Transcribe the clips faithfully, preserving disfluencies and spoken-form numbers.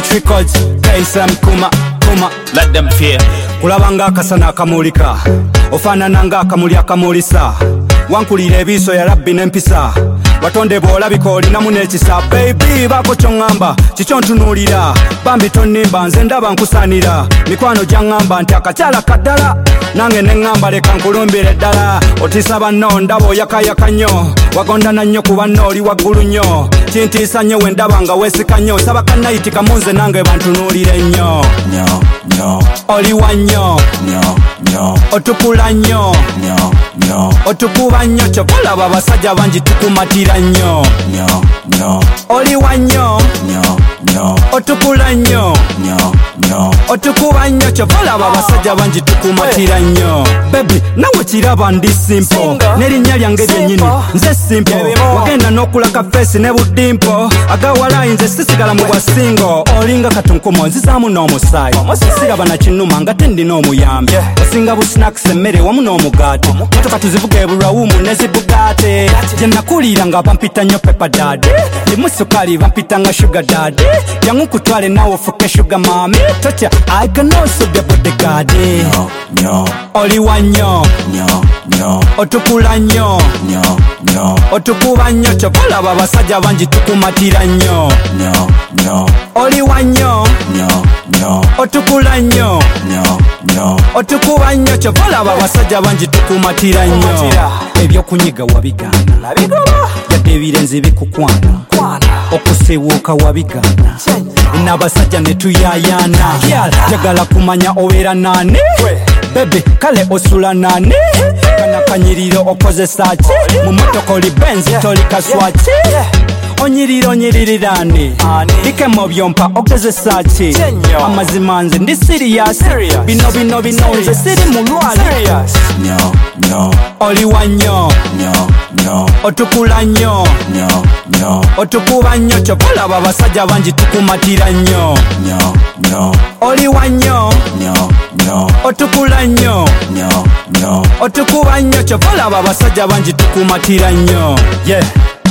Hit records, K S M kuma kuma. Let them fear. Kulabanga akasana akamulika, ofaanana nga akamuli akamulisa. Wankulira ebiso ya rabbi n'empisa, batonde bw'olabika olinamu n'ekisa. Baby baako ky'oŋŋamba kikyo ntunuulira, bambi tonnimba nze ndaba nkusaanira. Mikwano gy'aŋŋamba nti akakyala kaddala, nange ne ŋŋamba leka nkulumbire ddala. Otiisa banno ndaba oyakayaka nnyo, wagondana nnyo ku banno oli waggulu nnyo. Kintiisa nnyo we ndaba nga weesika nnyo, saba kannayiti kamunze nange bantunuulire nnyo. Nyo, nyo, Oli wa nnyo, nyo, nyo, otukula nnyo, nyo, nyo, otukuba nnyo kyokka olaba abasajja bangi tukumatira nnyo. nyo, nyo, Oli wa nnyo, nyo, nyo, otukula nnyo, nyo, nyo. otukuba nnyo kyokka olaba abasajja bangi tukumatira nnyo. Baby nawe kiraba ndi simple, n'erinnya lyange lyennyini nze simple. Wagenda n'okulaka face ne buddimpo, agawalayi nze sisigala mu bwasingo. Olinga katunkumo nzizaamu n'omusaayi, siraba na kinnuma nga tendina omuyambi. Osinga bu snacks emmere wamu n'omugaati, motoka tuzivuga ebulawumu ne zibugaate. Gye nakuliira nga bampita nnyo pepa dadi, limu sukali bampita nga sugar dadi. Jangu nkutwale nawe ofuke sugar mami, totya I can also be bodyguard. Nyo, nyo, Oli wa nnyo, nyo, nyo, otukula nnyo, nyo, nyo, otukuba nnyo kyokka olaba abasajja bangi tukumatira nnyo. nyo, nyo, Oli wa nnyo, nyo, nyo, otukula nnyo, nyo, nyo. otukuba nnyo kyokka olaba abasajja bangi tukumatira nnyo. Ebyokunyiga wabigaana, yadde ebirenze bikukwana, okusiiwuuka wabigaana, n'abasajja ne tuyayaana. Njagala kumanya obeera naani, bebe kale osula naani, kana kanyiriro okozesa ki, mu motoka oli benzi toli kaswaki. Onyirira onyiririraani, bikemo byompa ogezesa ki, amazima nze ndi siriyasi, bino bino bino nze siri mulwali. Nyo, nyo, Oli wa nnyo, nyo, nyo, otukula nnyo, nyo, nyo, otukuba nnyo kyokka olaba abasajja bangi tukumatira nnyo. nyo, nyo, Oli wa nnyo, nyo, nyo, otukula nnyo, nyo, nyo. otukuba nnyo kyokka olaba abasajja bangi tukumatira nnyo. Yeah.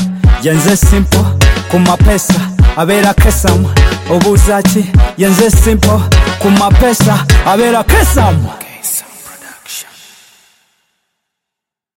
Yenze simple ku mapesa abeera kesamu, obuuza ki? Yenze simple ku mapesa abeera kesamu.